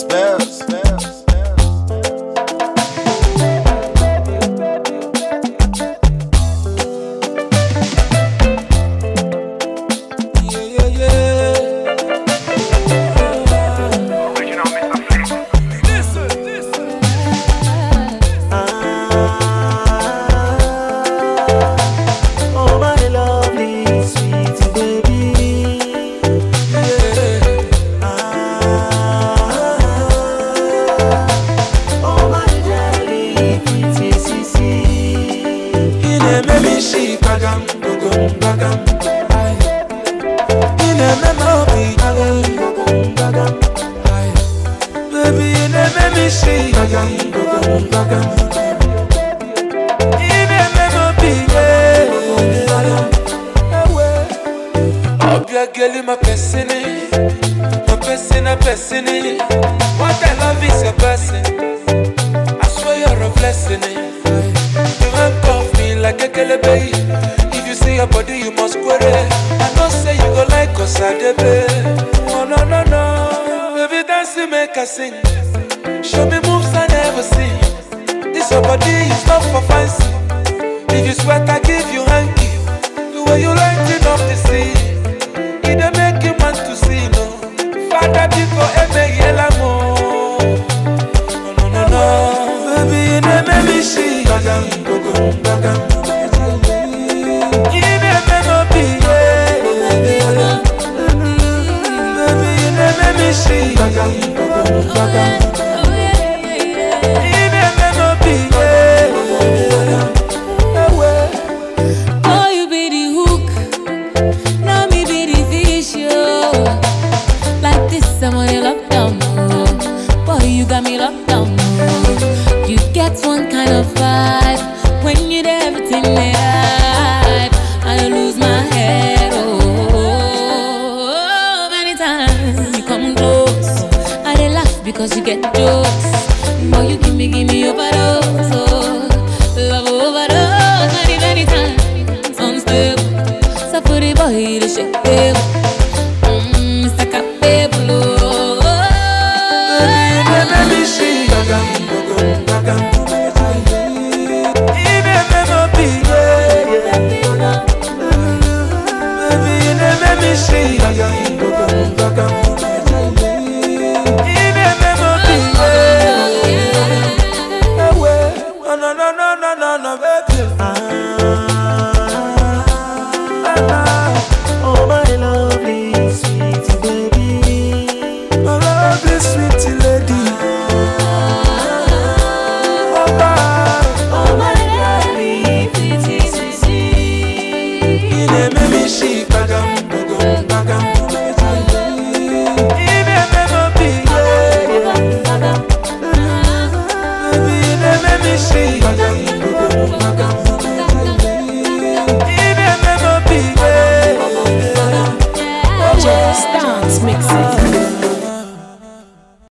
spells. What I love is a blessing. I swear you're a blessing. You handcuff me like a kelebe. If you see your body, you must query. I know say you go like us at the bed. Oh no no no, baby dance to make us sing. Show me moves I never seen. This your body is not for fancy. If you sweat, I give you hanky. The way you lighting up the sea, it don't make you want to see no. Father, before every yellow mo. No no no, baby, you never me see. You never know be. Baby, you never me see. One kind of vibe when you're there, everything right. I lose my head. Oh, many times you come close. I dey laugh because you get jokes. Boy, you give me